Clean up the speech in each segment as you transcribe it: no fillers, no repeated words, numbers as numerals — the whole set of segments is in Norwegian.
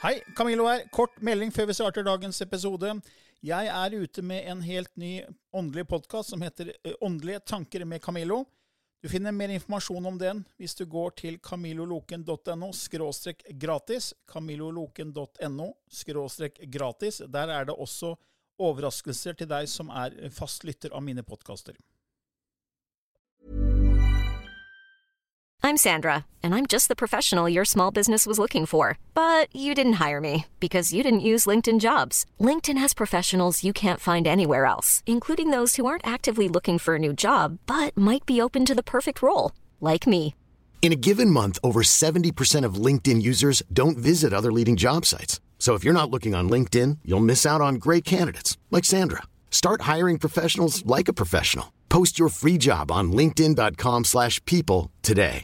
Hei, Camillo her. Kort melding før vi starter dagens episode. Jeg ute med en helt ny åndelig podcast som heter Åndelige tanker med Camillo. Du finner mer informasjon om den hvis du går til camilloloken.no/gratis, camilloloken.no/gratis. Der det også overraskelser til deg som fast lytter av mine podcaster. I'm Sandra, and I'm just the professional your small business was looking for. But you didn't hire me because you didn't use LinkedIn Jobs. LinkedIn has professionals you can't find anywhere else, including those who aren't actively looking for a new job, but might be open to the perfect role, like me. In a given month, over 70% of LinkedIn users don't visit other leading job sites. So if you're not looking on LinkedIn, you'll miss out on great candidates, like Sandra. Start hiring professionals like a professional. Post your free job on linkedin.com/people today.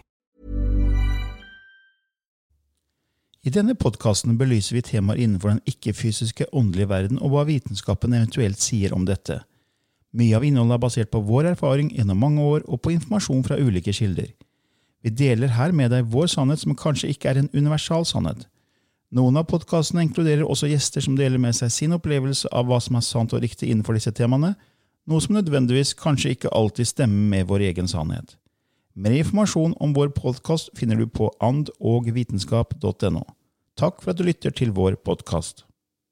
I denne podcasten belyser vi temaer innenfor den ikke-fysiske åndelige verden og hva vitenskapen eventuelt sier om dette. Mye av innholdet basert på vår erfaring gjennom mange år og på informasjon fra ulike kilder. Vi deler her med deg vår sannhet som kanskje ikke en universal sannhet. Noen av podcastene inkluderer også gjester som deler med seg sin opplevelse av hva som sant og riktig innenfor disse temaene, noe som nødvendigvis kanskje ikke alltid stemmer med vår egen sannhet. Mer informasjon om vår podcast finner du på andogvitenskap.no. Takk for at du lytter til vår podcast.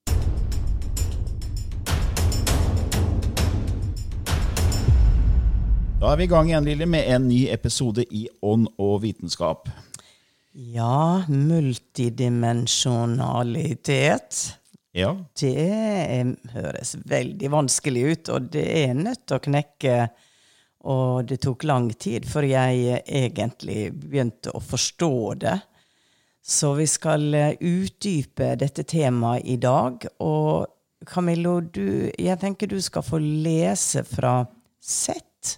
Da vi I gang igjen, Lille, med en ny episode I Ånd og vitenskap. Ja, multidimensjonalitet. Ja. Det høres veldig vanskelig ut, og det nødt til å knekke. Og det tok lang tid før jeg egentlig begynte å forstå det. Så vi skal utdype dette temaet I dag. Og Camillo, jeg tenker du skal få lese fra Seth.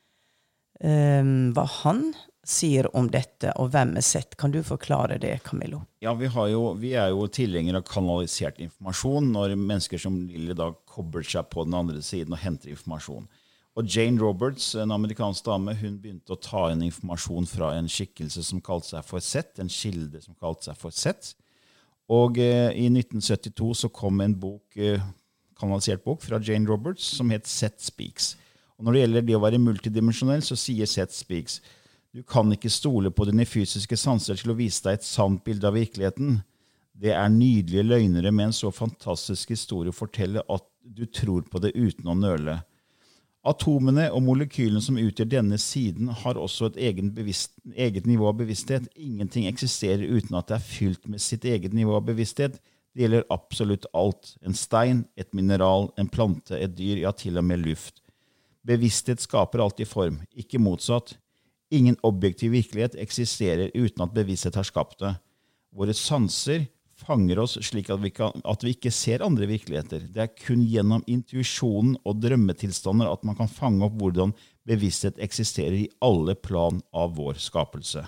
Hva han sier om dette, og hvem Seth. Kan du forklare det, Camillo? Ja, vi jo tilhengere av kanalisert informasjon når mennesker som Lille da kobler seg på den andre siden og henter informasjon. Og Jane Roberts, en amerikansk dame, hun begynte å ta inn informasjon fra en skikkelse som kalte seg for Seth, en kilde som kalte seg for Seth. Og I 1972 så kom en kanalisert bok fra Jane Roberts som het Seth Speaks. Og når det gjelder det å være multidimensjonell, så sier Seth Speaks, du kan ikke stole på dine fysiske sanser til å vise deg et sant bilde av virkeligheten. Det nydelige løgnere med en så fantastisk historie å fortelle at du tror på det uten å nøle. Atomene og molekylene som utgjør denne siden har også et eget nivå av bevissthet. Ingenting eksisterer uten at det fylt med sitt eget nivå av bevissthet. Det gjelder absolutt alt. En stein, et mineral, en plante, et dyr, ja til og med luft. Bevissthet skaper alltid form, ikke motsatt. Ingen objektiv virkelighet eksisterer uten at bevissthet har skapt det. Våre sanser fanger oss slik at vi ikke ser andre virkeligheter. Det kun gjennom intuisjonen og drømmetilstander at man kan fange opp hvordan bevissthet eksisterer I alle plan av vår skapelse.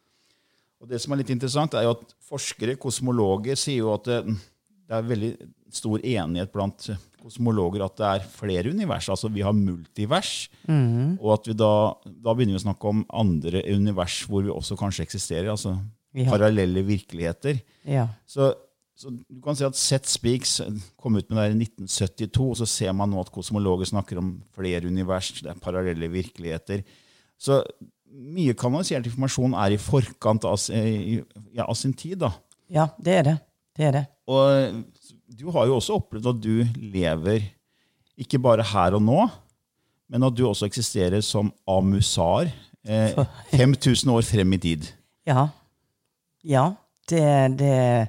Og det som litt interessant jo at forskere, kosmologer, sier jo at det veldig stor enighet blant kosmologer at det flere univers, altså vi har multivers, og at vi da begynner vi å snakke om andre univers hvor vi også kanskje eksisterer, altså parallelle virkeligheter. Ja. Så du kan si at Seth Speaks kom ut med det I 1972, og så ser man nå at kosmologer snakker om flere univers, det parallelle virkeligheter. Så mye kanalisert informasjon I forkant av sin tid da. Ja, det det. Det det. Og du har jo også opplevd at du lever ikke bare her og nå, men at du også eksisterer som amusar 5000 år frem I tid. Ja. Ja, det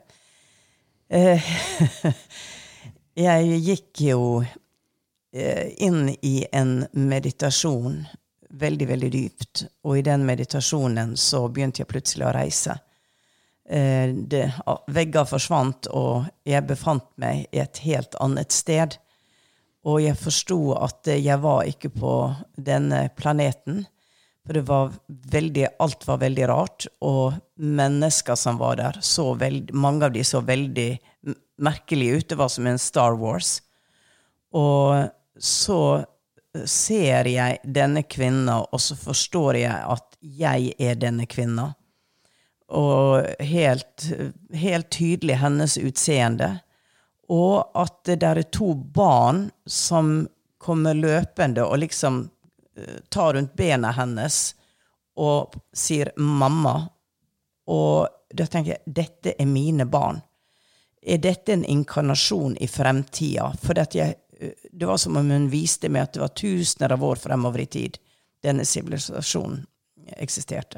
jeg gikk jo inn I en meditasjon veldig, veldig dypt, og I den meditasjonen så begynte jeg plutselig å reise. Vegger forsvant, og jeg befant meg I et helt annet sted, og jeg forstod at jeg var ikke på denne planeten, for alt var veldig rart, og mennesker som var der, mange av de så veldig merkelige ut, det var som en Star Wars. Og så ser jeg denne kvinna, og så forstår jeg at jeg denne kvinna. og helt tydelig hennes utseende, og at det der 2 barn som kommer løpende og liksom tar rundt bena hennes og sier mamma, og da tenker jeg, dette mine barn. Dette en inkarnasjon i fremtida? For det var som om hun viste meg at det var tusener av år fremover i tid denne sivilisasjonen eksisterte.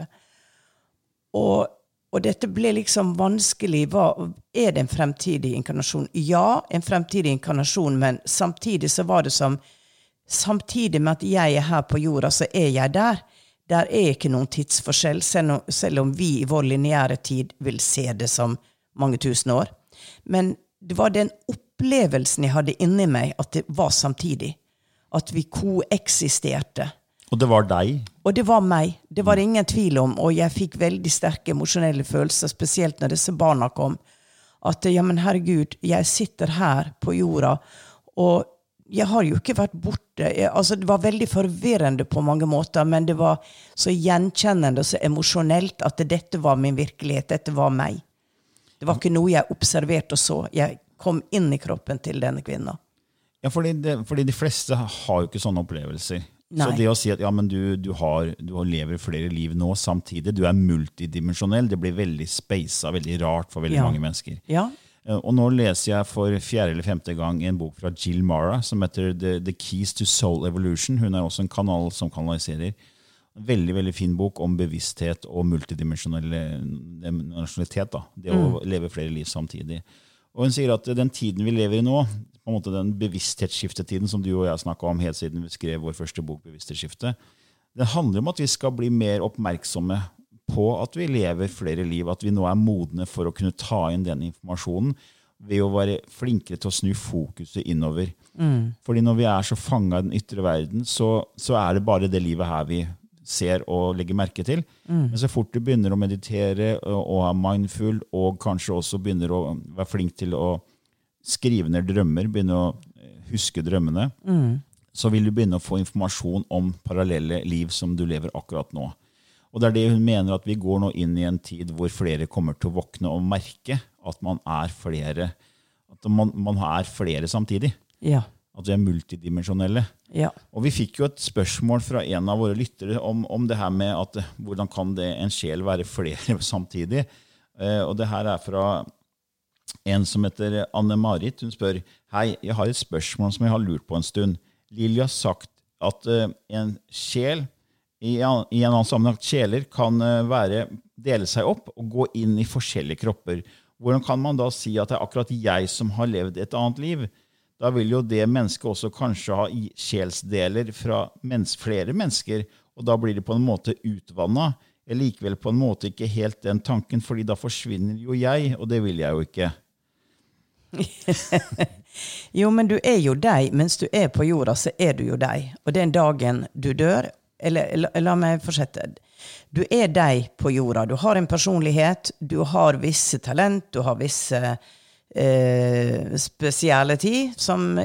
Og dette ble liksom vanskelig. Det en fremtidig inkarnasjon? Ja, en fremtidig inkarnasjon, men samtidig så var det som, samtidig med at jeg her på jorda, så jeg der. Der ikke noen tidsforskjell, selv om vi i vår lineære tid vil se det som mange tusen år. Men det var den opplevelsen jeg hadde inni meg, at det var samtidig. At vi koeksisterte. Og det var deg? Og det var meg. Det var ingen tvil om, og jeg fikk veldig sterke emosjonelle følelser, spesielt når disse barna kom. At, ja, men herregud, jeg sitter her på jorda, og jeg har jo ikke vært borte. Altså, det var veldig forvirrende på mange måter, men det var så gjenkjennende og så emosjonelt at dette var min virkelighet, dette var meg. Det var ikke noe jeg observerte og så. Jeg kom inn i kroppen til denne kvinnen. Ja, fordi de fleste har jo ikke sånne opplevelser. Nei. Så det å si at ja, men du lever flere liv nå samtidig, du multidimensjonell, det blir veldig spacet, veldig rart for veldig mange mennesker. Ja. Og nå leser jeg for 4. eller 5. gang en bok fra Jill Mara som heter The Keys to Soul Evolution. Hun også en kanal som kanaliserer. Veldig, veldig fin bok om bevissthet og multidimensjonalitet. Det å leve flere liv samtidig. Og hun sier at den tiden vi lever i nå, på en måte den bevissthetsskiftetiden som du og jeg snakket om helt siden vi skrev vår første bok, Bevissthetsskifte, det handler om at vi skal bli mer oppmerksomme på at vi lever flere liv, at vi nå modne for å kunne ta inn den informasjonen ved å være flinkere til å snu fokuset innover. Fordi når vi så fanget i den ytre verden, så det bare det livet her vi ser og legger merke til. Men så fort du begynner å meditere og ha mindful, og kanskje også begynner å være flink til å skrive ned drømmer, begynne å huske drømmene, så vil du begynne å få informasjon om parallelle liv som du lever akkurat nå. Og det det hun mener, at vi går nå inn i en tid hvor flere kommer til å våkne og merke at man flere, at man flere samtidig. Ja. At vi multidimensjonelle. Ja. Og vi fikk jo et spørsmål fra en av våre lyttere om det her med at hvordan kan en sjel være flere samtidig? Og det her fra en som heter Anne-Marit. Hun spør, hei, jeg har et spørsmål som jeg har lurt på en stund. Lilja har sagt at en sjel, i en annen sammenheng, sjeler kan dele seg opp og gå inn i forskjellige kropper. Hvordan kan man da si at det akkurat jeg som har levd et annet liv? Da vil jo det mennesket også kanskje ha sjelsdeler fra flere mennesker, og da blir det på en måte utvannet. Jeg likevel på en måte ikke helt den tanken, fordi da forsvinner jo jeg, og det vil jeg jo ikke. Jo, men du jo deg, mens du på jorda, så du jo deg. Og den dagen du dør, eller la meg fortsette. Du deg på jorda. Du har en personlighet, du har visse talent, du har visse speciality som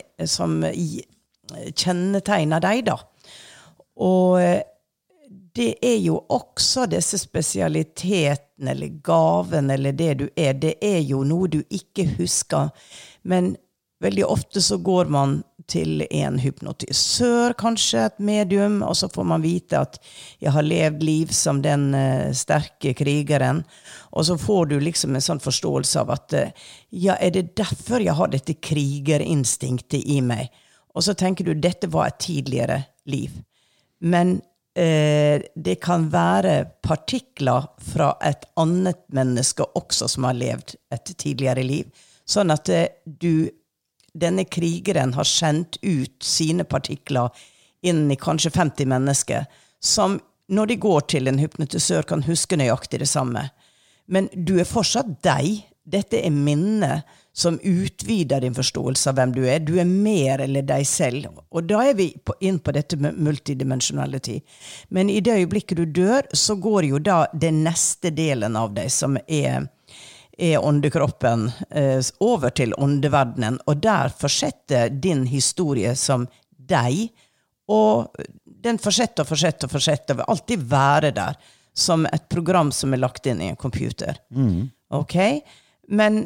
kjennetegner deg da. Og det jo også disse spesialitetene, eller gaven, eller det du det jo noe du ikke husker. Men veldig ofte så går man til en hypnotisør, kanskje et medium, og så får man vite at jeg har levd liv som den sterke krigeren, og så får du liksom en sånn forståelse av at ja, det derfor jeg har dette krigerinstinktet i meg? Og så tenker du, dette var et tidligere liv. Men det kan være partikler fra et annet menneske også som har levd et tidligere liv, sånn at denne krigeren har sendt ut sine partikler inn i kanskje 50 mennesker, som når de går til en hypnotisør kan huske nøyaktig det samme. Men du fortsatt deg. Dette minne som utvider din forståelse av hvem du Du mer eller deg selv. Og da vi inn på dette med multidimensjonality. Men i det øyeblikket du dør, så går jo da den neste delen av deg, som åndekroppen, over til åndeverdenen, og der fortsetter din historie som deg, og den fortsetter og vil alltid være der. som et program som lagt inn I en computer. Ok? Men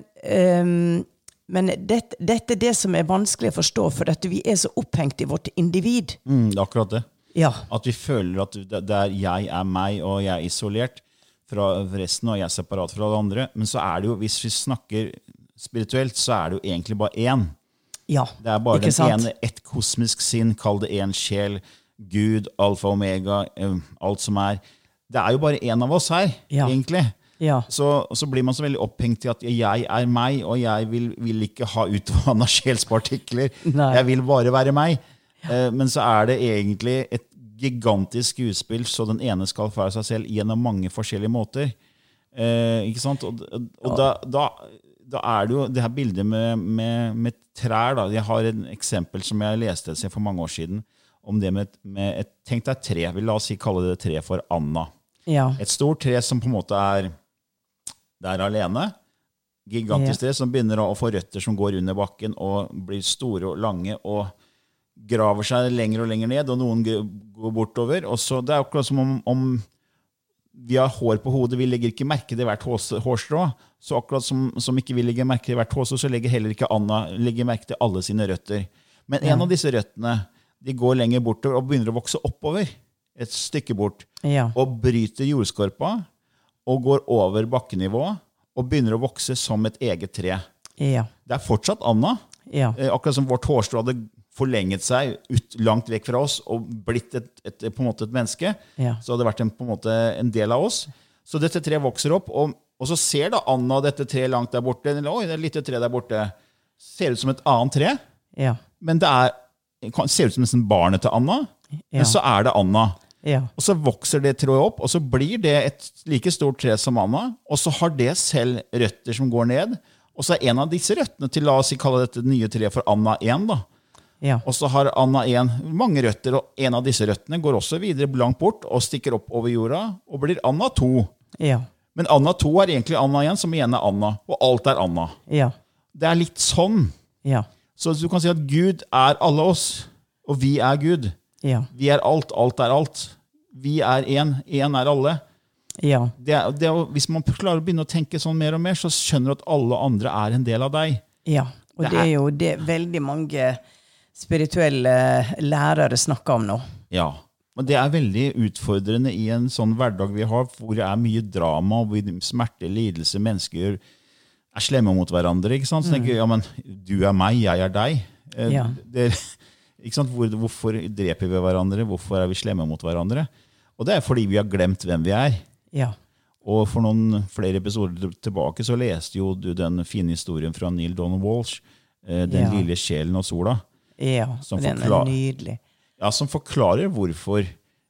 dette det som vanskelig å forstå, for at vi så opphengt I vårt individ. Det akkurat det. Ja. At vi føler at jeg meg, og jeg isolert fra resten, og jeg separat fra alle andre. Men så det jo, hvis vi snakker spirituelt, så det jo egentlig bare én. Ja, det bare ikke sant? Den ene, et kosmisk sinn, kall det en sjel, Gud, alfa, omega, alt som Det jo bare en av oss her, egentlig. Ja. Så blir man så veldig opphengt I at jeg meg, og jeg vil ikke ha utvannet sjelspartikler. Nei. Jeg vil bare være meg. Men så det egentlig et gigantisk skuespill, så den ene skal fære seg selv gjennom mange forskjellige måter. Ikke sant? Og da det jo det her bildet med trær. Da. Jeg har en eksempel som jeg leste for mange år siden, om det med tenk deg et tre, la oss kalle det tre for Anna. Ja. Et stort tre som på en måte der alene, gigantisk tre som begynner å få røtter som går under bakken og blir store og lange og graver seg lenger og lenger ned, og noen går bortover. Og så, det akkurat som om vi har hår på hodet, vi legger ikke merke til hvert hårstrå, så akkurat som ikke vi legger merke til hvert hårstrå, så legger heller ikke Anna merke til alle sine røtter. Men en av disse røttene, de går lenger bortover og begynner å vokse oppover, et stykke bort, og bryter jordskorpa, og går over bakkenivå, og begynner å vokse som et eget tre. Ja. Det fortsatt Anna, akkurat som vårt hårstrå hadde forlenget seg langt vekk fra oss og blitt på en måte et menneske, så hadde det vært på en måte en del av oss. Så dette treet vokser opp, og så ser da Anna dette treet langt der borte, eller oi, det lite tre der borte, ser ut som et annet tre, men det ser ut som nesten barnet til Anna, men så det Anna. Og så vokser det treet opp, og så blir det et like stort tre som Anna, og så har det selv røtter som går ned, og så en av disse røttene til, la oss kalle dette nye treet for Anna 1 da, og så har Anna 1 mange røtter, og en av disse røttene går også videre langt bort og stikker opp over jorda, og blir Anna 2. Men Anna 2 egentlig Anna 1, som igjen Anna, og alt Anna. Det litt sånn. Så du kan si at Gud alle oss, og vi Gud. Vi alt, alt alt. Vi en alle. Hvis man klarer å begynne å tenke sånn mer og mer, så skjønner du at alle andre en del av deg. Og det jo det veldig mange spirituelle lærere snakker om nå. Ja, men det veldig utfordrende I en sånn hverdag vi har, hvor det mye drama, hvor smerte, lidelse, mennesker slemme mot hverandre, ikke sant? Så tenker jeg, ja, men du meg, jeg deg. Ikke sant? Hvorfor dreper vi hverandre? Hvorfor vi slemme mot hverandre? Og det fordi vi har glemt hvem vi Og for noen flere episoder tilbake så leste jo du den fine historien fra Neil Donald Walsh, Den lille sjelen og sola. Som den nydelig. Ja, som forklarer hvorfor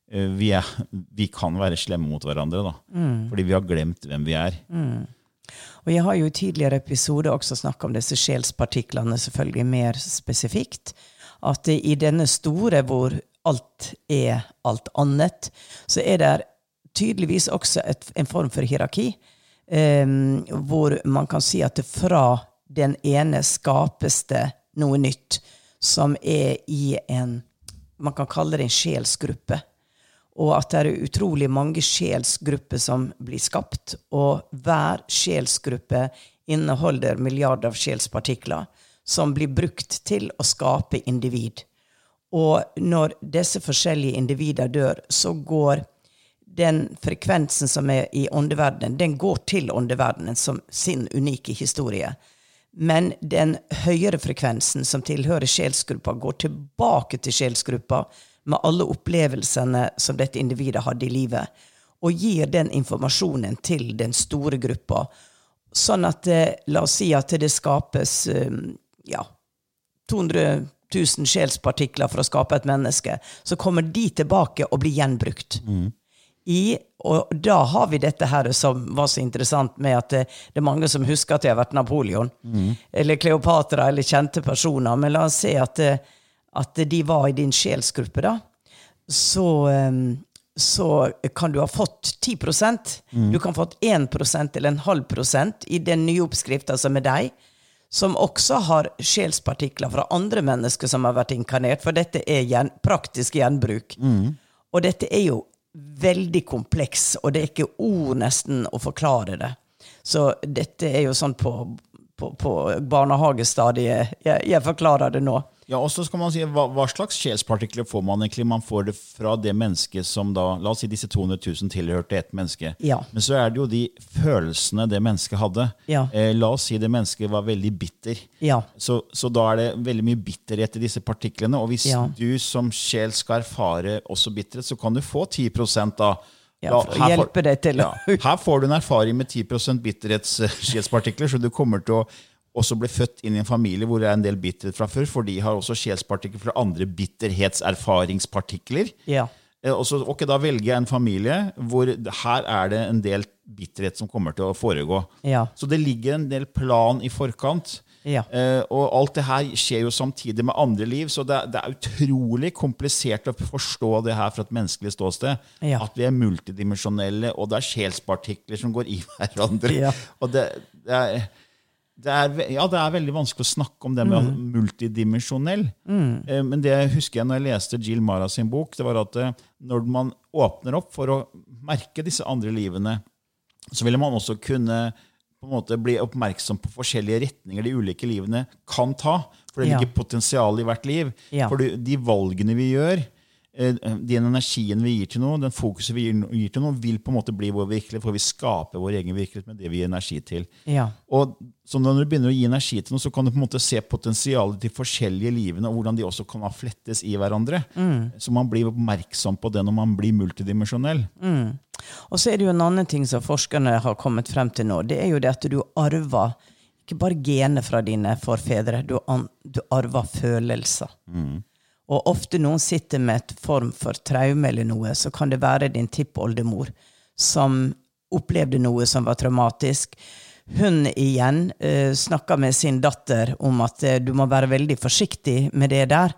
vi kan være slemme mot hverandre da. Fordi vi har glemt hvem vi Og jeg har jo I tidligere episoder også snakket om disse sjelspartiklene, selvfølgelig mer spesifikt, at I denne store hvor alt alt annet, så det tydeligvis også en form for hierarki, hvor man kan si at fra den ene skapes det noe nytt, som I man kan kalle det en sjelsgruppe, og at det utrolig mange sjelsgrupper som blir skapt, og hver sjelsgruppe inneholder milliarder av sjelspartikler, som blir brukt til å skape individ. Og når disse forskjellige individer dør, så går den frekvensen som I åndeverdenen, den går til åndeverdenen som sin unike historie. Men den høyere frekvensen som tilhører sjelsgruppa går tilbake til sjelsgruppa med alle opplevelsene som dette individet hadde I livet, og gir den informasjonen til den store gruppa, sånn at, la oss si at det skapes 200 000 sjelspartikler for å skape et menneske, så kommer de tilbake og blir gjenbrukt. Og da har vi dette her som var så interessant med at det mange som husker at det har vært Napoleon, eller Kleopatra, eller kjente personer, men la oss se at de var I din sjelsgruppe da, så kan du ha fått 10%, du kan ha fått 1% eller en halv prosent I den nye oppskriften som deg, som også har sjelspartikler fra andre mennesker som har vært inkarnert, for dette praktisk gjenbruk. Og dette jo veldig kompleks, og det ikke ord nesten å forklare det. Så dette jo sånn på barnehagestadiet. Jeg forklarer det nå. Ja, og så skal man si, hva slags sjelspartikler får man egentlig? Man får det fra det mennesket som da, la oss si disse 200 000 tilhørte et menneske. Ja. Men så det jo de følelsene det mennesket hadde. Ja. La oss si det mennesket var veldig bitter. Ja. Så da det veldig mye bitterhet i disse partiklene, og hvis Ja. du som sjel skal erfare også bitterhet, så kan du få 10% da. Ja, for å hjelpe deg til. Ja, her får du en erfaring med 10% bitterhetssjelspartikler, så du kommer til å også ble født inn i en familie hvor det en del bitterhet fra før, for de har også sjelspartikler fra andre bitterhetserfaringspartikler. Ja. Og så, ok, da velger jeg en familie hvor her det en del bitterhet som kommer til å foregå. Ja. Så det ligger en del plan i forkant. Ja. Og alt det her skjer jo samtidig med andre liv, så det utrolig komplisert å forstå det her fra et menneskelig ståsted. Ja. At vi multidimensjonelle, og det sjelspartikler som går i hverandre. Ja. Og det veldig vanskelig å snakke om det med multidimensjonell. Men det husker jeg når jeg leste Jill Mara sin bok, det var at når man åpner opp for å merke disse andre livene, så ville man også kunne på en måte bli oppmerksom på forskjellige retninger de ulike livene kan ta, for det ligger potensial i hvert liv. Ja. For de valgene vi gjør, den energien vi gir til noe, den fokuset vi gir til noe, vil på en måte bli vår virkelighet, for vi skaper vår egen virkelighet med det vi gir energi til. Ja. Og så når du begynner å gi energi til noe, så kan du på en måte se potensialet til forskjellige livene, og hvordan de også kan flettes i hverandre. Så man blir oppmerksom på det når man blir multidimensjonell. Og så det jo en annen ting som forskerne har kommet frem til nå, det jo det at du arver ikke bare gener fra dine forfedre, du arver følelser. Og ofte noen sitter med et form for traume eller noe, så kan det være din tippoldemor som opplevde noe som var traumatisk. Hun igjen snakket med sin datter om at du må være veldig forsiktig med det der.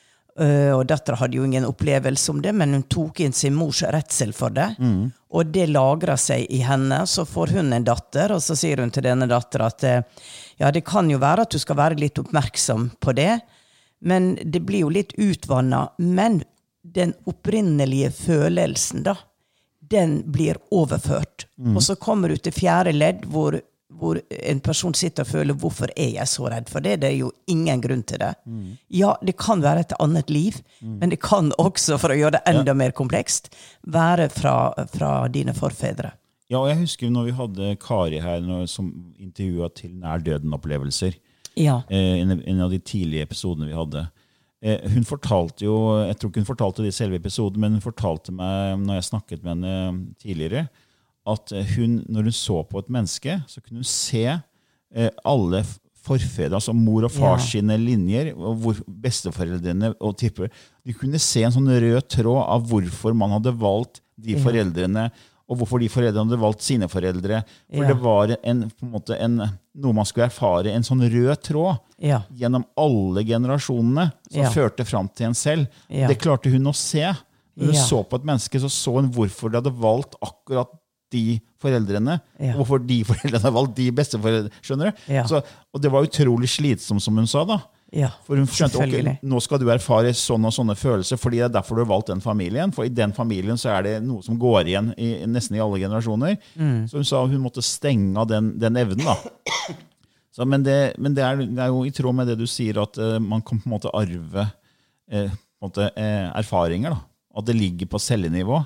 Og datteren hadde jo ingen opplevelse om det, men hun tok inn sin mors redsel for det. Og det lagret seg i henne. Så får hun en datter, og så sier hun til denne datteren at ja, det kan jo være at du skal være litt oppmerksom på det, men det blir jo litt utvannet. Men den opprinnelige følelsen da, den blir overført. Og så kommer du til 4. ledd, hvor en person sitter og føler, hvorfor jeg så redd for det? Det jo ingen grunn til det. Ja, det kan være et annet liv, men det kan også, for å gjøre det enda mer komplekst, være fra dine forfedre. Ja, og jeg husker når vi hadde Kari her som intervjuet til nær døden-opplevelser. Ja. En av de tidlige episodene vi hadde. Hun fortalte jo, jeg tror ikke hun fortalte det i selve episoden, men hun fortalte meg, når jeg snakket med henne tidligere, at når hun så på et menneske, så kunne hun se alle forfedre, altså mor og fars sine linjer, og besteforeldrene og tipper. De kunne se en sånn rød tråd av hvorfor man hadde valgt de foreldrene, og hvorfor de foreldrene hadde valgt sine foreldre. For det var på en måte noe man skulle erfare, en sånn rød tråd gjennom alle generasjonene som førte frem til en selv. Det klarte hun å se. Når hun så på et menneske, så hun hvorfor de hadde valgt akkurat de foreldrene, og hvorfor de foreldrene hadde valgt de besteforeldrene, skjønner du? Og det var utrolig slitsomt, som hun sa da. Ja, for hun skjønte, ok, nå skal du erfare sånne og sånne følelser, fordi det derfor du har valgt den familien, for i den familien så det noe som går igjen nesten i alle generasjoner. Så hun sa hun måtte stenge av den evnen da. Så, men det jo i tråd med det du sier, at man kan på en måte arve på en måte, erfaringer da, at det ligger på cellenivå.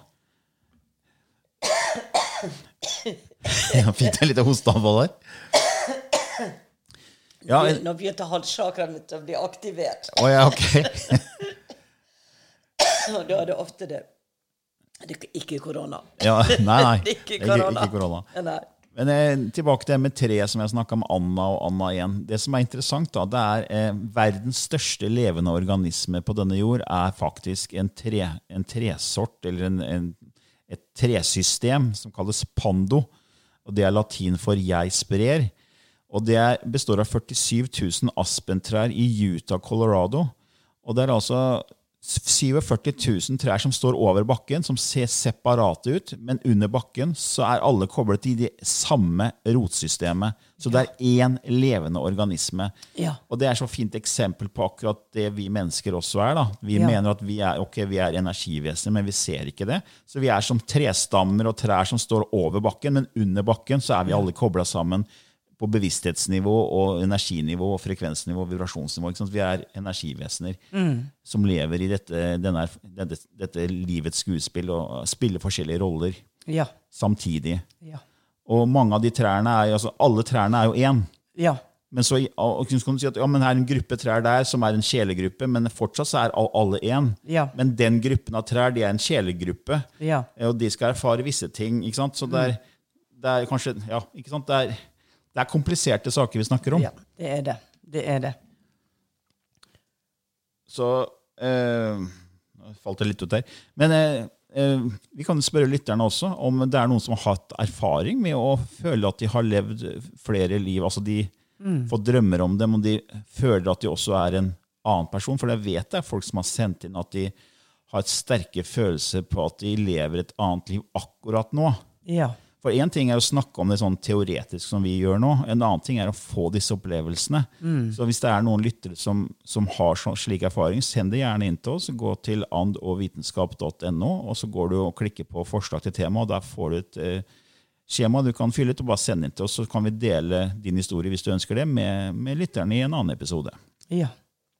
Jeg fikk det litt av hosteanfall der. Ja, nå begynte halschakraen mitt å bli aktivert. Ja, ok. Da det ofte det. Det ikke korona. Ja, nei. Det ikke korona. Ikke korona. Nei. Men tilbake til det med tre som jeg snakket med Anna og Anna igjen. Det som interessant da, det verdens største levende organisme på denne jord faktisk en tresort, eller et tresystem som kalles Pando, og det latin for jeg sprer. Og det består av 47 000 aspentrær i Utah, Colorado. Og det altså 47 000 trær som står over bakken, som ser separate ut, men under bakken så alle koblet til det samme rotsystemet. Så det en levende organisme. Ja. Og det så fint eksempel på akkurat det vi mennesker også da. Vi mener at vi vi energivesener, men vi ser ikke det. Så vi som trestammer og trær som står over bakken, men under bakken så vi alle koblet sammen på bevissthetsnivå og energinivå og frekvensnivå og vibrasjonsnivå. Ikke sant? Vi energivesener som lever i dette livets skuespill og spiller forskjellige roller samtidig. Ja. Og mange av de trærne altså alle trærne jo en. Ja. Men så kan du si at men her en gruppe trær der som en kjelegruppe, men fortsatt så alle en. Ja. Men den gruppen av trær, de en kjelegruppe, Ja. og de skal erfare visse ting. Ikke sant? Så det kanskje, ikke sant? Det kompliserte saker vi snakker om. Ja, det det. Så, nå falt det litt ut der. Men vi kan spørre lytterne også om det noen som har hatt erfaring med å føle at de har levd flere liv, altså de får drømmer om dem, og de føler at de også en annen person, for jeg vet det folk som har sendt inn at de har et sterke følelser på at de lever et annet liv akkurat nå. Ja. For en ting å snakke om det sånn teoretisk som vi gjør nå, en annen ting å få disse opplevelsene. Så hvis det noen lyttere som har slik erfaring, send det gjerne inn til oss, gå til andogvitenskap.no, og så går du og klikker på forslag til tema, og der får du et skjema du kan fylle ut og bare sende inn til oss, så kan vi dele din historie hvis du ønsker det med lytterne i en annen episode. Ja.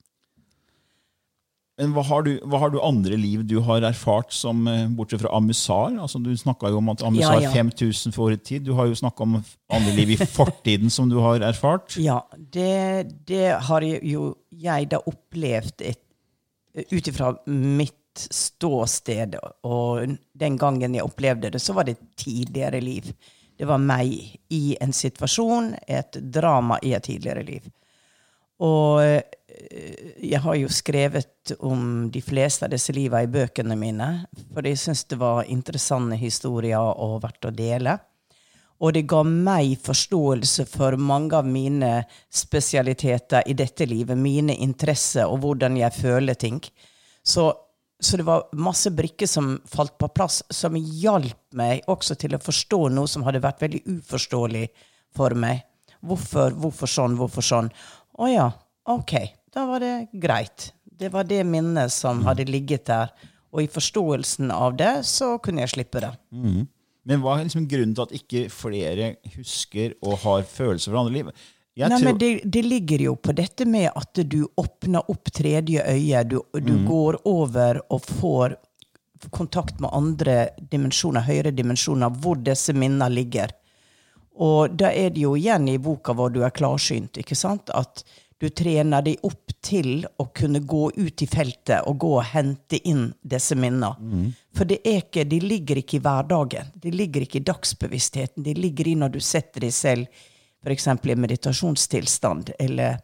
Men hva har du andre liv du har erfart som, bortsett fra Amusar? Altså, du snakket jo om at Amusar 5000 for året tid. Du har jo snakket om andre liv i fortiden som du har erfart. Ja, det har jo jeg da opplevd utifra mitt ståsted, og den gangen jeg opplevde det, så var det tidligere liv. Det var meg i en situasjon, et drama i et tidligere liv. Og jeg har jo skrevet om de fleste av disse livene i bøkene mine, for jeg synes det var interessante historier og verdt å dele. Og det ga meg forståelse for mange av mine spesialiteter i dette livet, mine interesser og hvordan jeg føler ting. Så det var masse brikker som falt på plass, som hjalp meg også til å forstå noe som hadde vært veldig uforståelig for meg. Hvorfor sånn? Ja, ok, da var det greit. Det var det minnet som hadde ligget der, og i forståelsen av det, så kunne jeg slippe det. Men hva liksom grunnen til at ikke flere husker og har følelser for andre liv? Men det ligger jo på dette med at du åpner opp tredje øye, du går over og får kontakt med andre dimensjoner, høyere dimensjoner, hvor disse minnene ligger. Og da det jo igjen i boka hvor du klarsynt, ikke sant? At du trener deg opp til å kunne gå ut i feltet og gå og hente inn disse minnene. For de ligger ikke i hverdagen, de ligger ikke i dagsbevisstheten, de ligger i når du setter deg selv, for eksempel i meditasjonstilstand, eller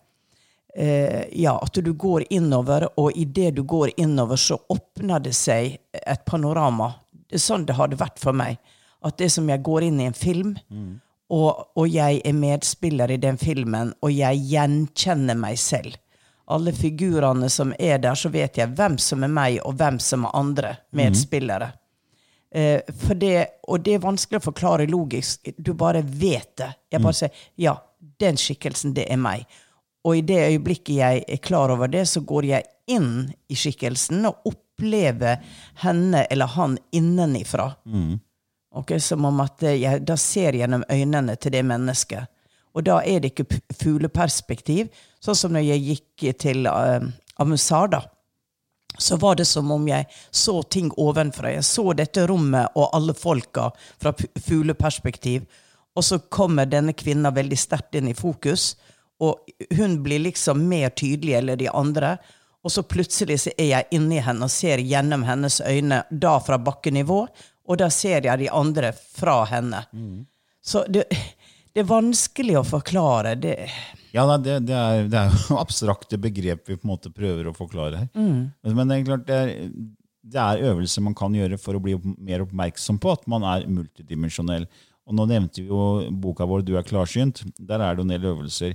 at du går innover, og i det du går innover så åpner det seg et panorama. Det sånn det hadde vært for meg, at det som jeg går inn i en film, og jeg medspiller i den filmen, og jeg gjenkjenner meg selv. Alle figurene som der, så vet jeg hvem som meg, og hvem som andre medspillere. Og det vanskelig å forklare logisk. Du bare vet det. Jeg bare sier, ja, den skikkelsen, det meg. Og i det øyeblikket jeg klar over det, så går jeg inn i skikkelsen og opplever henne eller han innenifra. Okay, som om at jeg da ser gjennom øynene til det mennesket. Og da det ikke fugleperspektiv, sånn som når jeg gikk til Amusar da, så var det som om jeg så ting ovenfra. Jeg så dette rommet og alle folka fra fugleperspektiv, og så kommer denne kvinnen veldig sterkt inn i fokus, og hun blir liksom mer tydelig eller de andre, og så plutselig så jeg inne i henne og ser gjennom hennes øyne, da fra bakkenivå, og da ser jeg de andre fra henne. Så det vanskelig å forklare. Ja, det jo abstrakte begrep vi på en måte prøver å forklare her. Men det klart, det øvelser man kan gjøre for å bli mer oppmerksom på at man multidimensjonell. Og nå nevnte vi jo boka vår «Du klarsynt». Der det jo en del øvelser.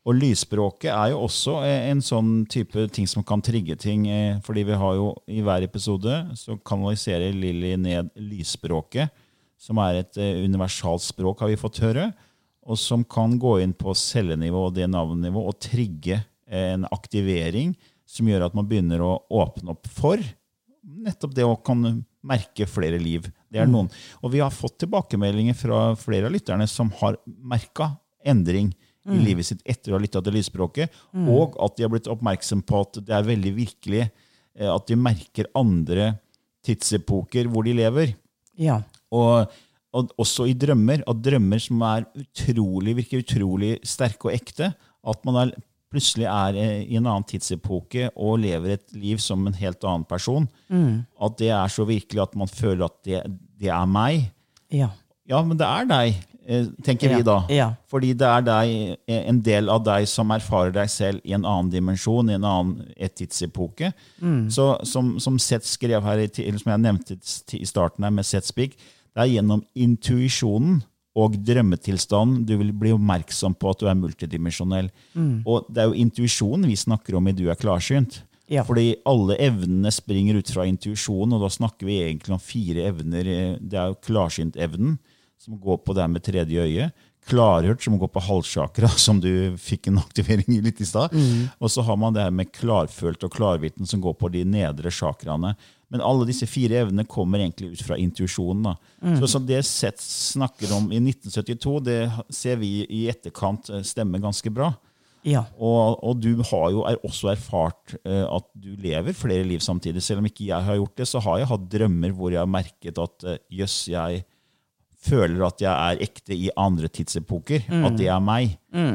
Og lysspråket jo også en sånn type ting som kan trigge ting, fordi vi har jo i hver episode så kanaliserer Lily ned lysspråket, som et universalt språk, har vi fått høre, og som kan gå inn på cellenivå og DNA-nivå og trigge en aktivering som gjør at man begynner å åpne opp for nettopp det å kan merke flere liv. Det noen. Og vi har fått tilbakemeldinger fra flere av lytterne som har merket endring i livet sitt etter å ha lyttet til lysspråket, og at de har blitt oppmerksom på at det veldig virkelig at de merker andre tidsepoker hvor de lever. Ja. Og også i drømmer, at drømmer som virker utrolig sterke og ekte, at man plutselig i en annen tidsepoke og lever et liv som en helt annen person. At det så virkelig at man føler at det meg. Ja. Ja, men det deg, tenker vi da. Ja. Fordi det deg, en del av deg som erfarer deg selv i en annen dimensjon, i en annen tidsepoke. Så som Seth skrev her, som jeg nevnte i starten her med Seth Spig, det gjennom intuisjonen og drømmetilstand du vil bli oppmerksom på at du multidimensjonell. Og det jo intuisjonen vi snakker om i Du klarsynt. Ja. Fordi alle evnene springer ut fra intuisjonen, og da snakker vi egentlig om 4 evner. Det jo klarsynt-evnen, som går på det med tredje øye. Klarhørt, som går på halvchakra, som du fikk en aktivering i litt i stad. Og så har man det her med klarfølt og klarviten, som går på de nedre chakraene. Men alle disse 4 evnene kommer egentlig ut fra intuisjonen. Så det Seth snakker om i 1972, det ser vi i etterkant stemmer ganske bra. Ja. Og du har jo også erfart at du lever flere liv samtidig. Selv om ikke jeg har gjort det, så har jeg hatt drømmer hvor jeg har merket at jeg føler at jeg ekte i andre tidsepoker, at det meg.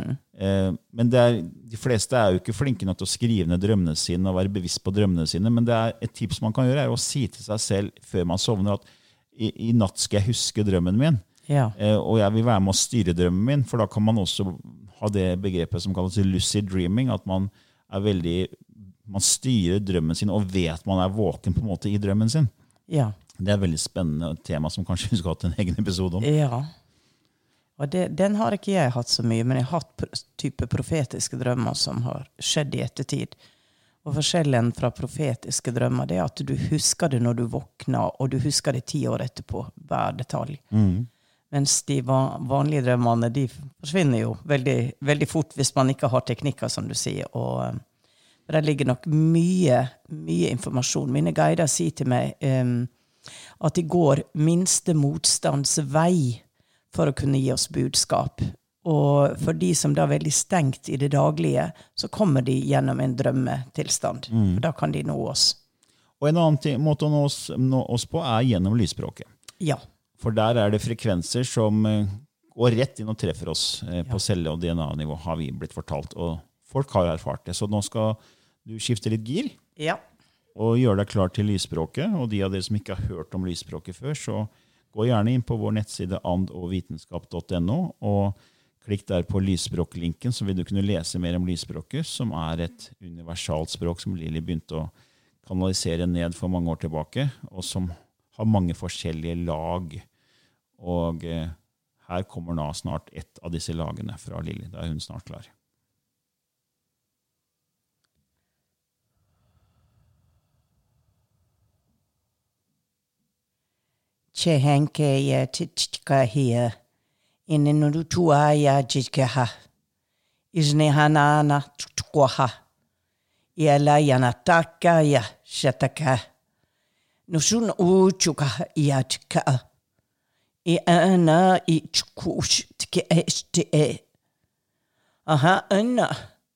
Men de fleste jo ikke flinke nok til å skrive ned drømmene sine og være bevisst på drømmene sine, men det et tips man kan gjøre å si til seg selv før man sovner at i natt skal jeg huske drømmen min, og jeg vil være med å styre drømmen min, for da kan man også ha det begrepet som kalles lucid dreaming, at man man styrer drømmen sin og vet man våken på en måte i drømmen sin. Ja. Det et veldig spennende tema som kanskje vi skal ha en egen episode om. Ja, og den har ikke jeg hatt så mye, men jeg har hatt type profetiske drømmer som har skjedd i ettertid. Og forskjellen fra profetiske drømmer, det at du husker det når du våkner, og du husker det 10 år etterpå, hver detalj. Mens de vanlige drømmene, de forsvinner jo veldig, veldig fort hvis man ikke har teknikker, som du sier. Og der ligger nok mye informasjon. Mine guider sier til meg at de går minste motstands vei for å kunne gi oss budskap. Og for de som da veldig stengt i det daglige, så kommer de gjennom en drømmetilstand. For da kan de nå oss. Og en annen måte å nå oss på gjennom lysspråket. Ja. For der det frekvenser som går rett inn og treffer oss på celle- og DNA-nivå, har vi blitt fortalt. Og folk har erfart det. Så nå skal du skifte litt gir. Ja. Og gjør deg klar til lysspråket, og de av dere som ikke har hørt om lysspråket før, så gå gjerne inn på vår nettside andogvitenskap.no, og klikk der på lysspråklinken, så vil du kunne lese mer om lysspråket, som et universalt språk som Lily begynte å kanalisere ned for mange år tilbake, og som har mange forskjellige lag. Og her kommer nå snart ett av disse lagene fra Lily. Da hun snart klar. Chehenke ya tichka hiya inenutua ya jikaha izne hanana tukwaha yala yanataka ya shataka nusun uchuka ya tika ana ichkush tike este aha ana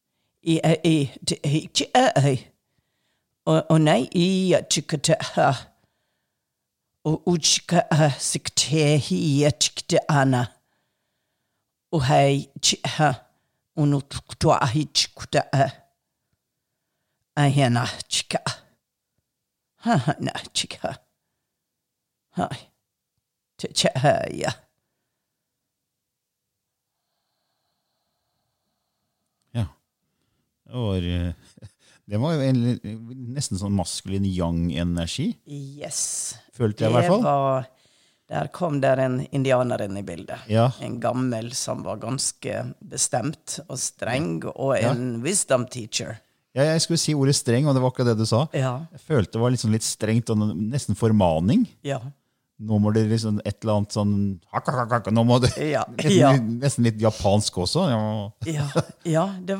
onai ya tikata Uchka siktehi etikte ana. Uhai chiha unutuktua hichkuta. Ahena chika. Ha na chika. Hai. Tchaya. Ja. Det var jo nesten sånn maskulin yang-energi. Yes. Følte jeg i hvert fall. Der kom der en indianer inn I bildet. Ja. En gammel som var ganske bestemt og streng, og en wisdom teacher. Ja, jeg skulle si ordet streng, og det var ikke det du sa. Ja. Jeg følte det var liksom litt strengt, og nesten formaning. Ja. Nå må det liksom et eller annet sånn, nå må det nesten litt japansk også. Ja, det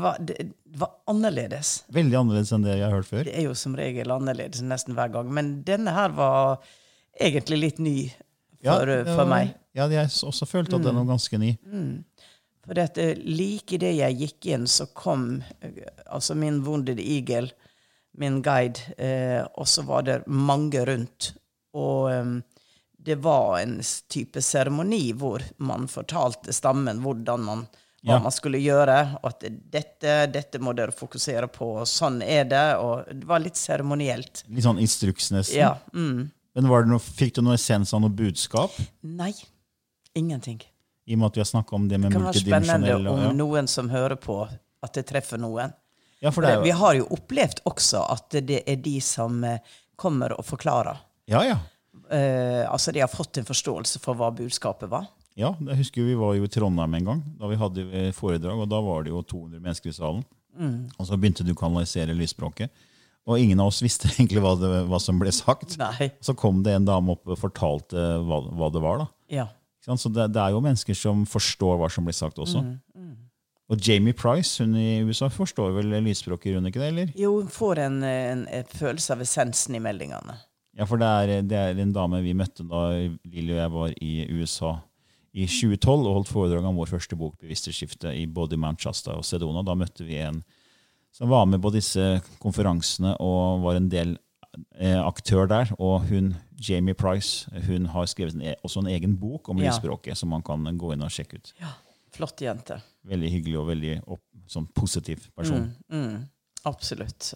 var annerledes. Veldig annerledes enn det jeg har hørt før. Det jo som regel annerledes nesten hver gang, men denne her var egentlig litt ny for meg. Ja, jeg også følte at den var ganske ny. For dette, like I det jeg gikk inn, så kom altså min Wounded Eagle, min guide, og så var det mange rundt. Og det var en type seremoni hvor man fortalte stammen hva man skulle gjøre, og at dette må dere fokusere på, og sånn det, og det var litt seremonielt. Litt sånn instruksnesten. Ja. Men fikk du noe essens av noe budskap? Nei, ingenting. I og med at vi har snakket om det med multidimensjonell... Det kan være spennende om noen som hører på, at det treffer noen. Ja, for vi har jo opplevt også at det de som kommer og forklarer. Ja. Altså de har fått en forståelse for hva budskapet var. Ja, jeg husker vi var jo I Trondheim en gang, da vi hadde foredrag, og da var det jo 200 mennesker I salen. Og så begynte du å kanalisere lysspråket. Og ingen av oss visste egentlig hva som ble sagt. Nei. Så kom det en dame opp og fortalte hva det var da. Ja. Så det jo mennesker som forstår hva som blir sagt også. Og Jamie Price, hun I USA, forstår vel lysspråket, gjør hun ikke det, eller? Jo, hun får en følelse av essensen I meldingene. Ja, for det en dame vi møtte da Lili og jeg var I USA I 2012 og holdt foredrag om vår første bok, Bevissthetsskifte, I både Mount Shasta og Sedona. Da møtte vi en som var med på disse konferansene og var en del aktør der, og Jamie Price, hun har skrevet også en egen bok om lysspråket, som man kan gå inn og sjekke ut. Ja, flott jente. Veldig hyggelig og veldig sånn positiv person. Absolutt.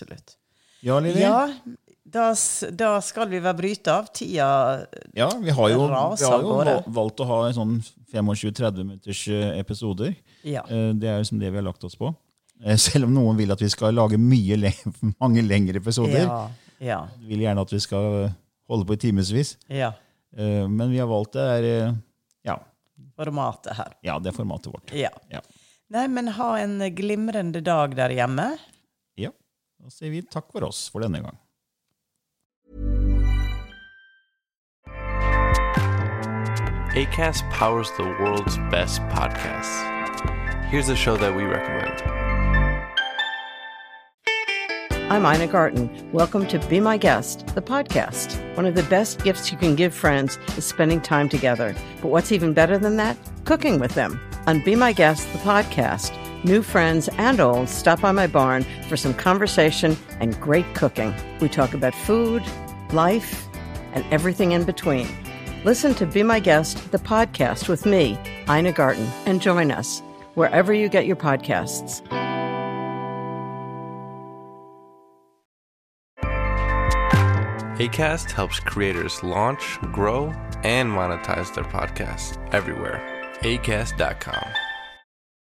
Ja, Lili? Ja, da skal vi være bryte av tida. Ja, vi har jo valgt å ha en sånn 25-30 minutters episoder. Ja. Det jo som det vi har lagt oss på. Selv om noen vil at vi skal lage mange lengre episoder. Ja. Vil gjerne at vi skal holde på I timesvis. Ja. Men vi har valgt det formatet her. Ja, det formatet vårt. Ja. Nei, men ha en glimrende dag der hjemme. Ja, da sier vi takk for oss for denne gang. Acast powers the world's best podcasts. Here's a show that we recommend. I'm Ina Garten. Welcome to Be My Guest, the podcast. One of the best gifts you can give friends is spending time together. But what's even better than that? Cooking with them. On Be My Guest, the podcast, new friends and old stop by my barn for some conversation and great cooking. We talk about food, life, and everything in between. Listen to Be My Guest, the podcast with me, Ina Garten, and join us wherever you get your podcasts. Acast helps creators launch, grow, and monetize their podcasts everywhere. Acast.com.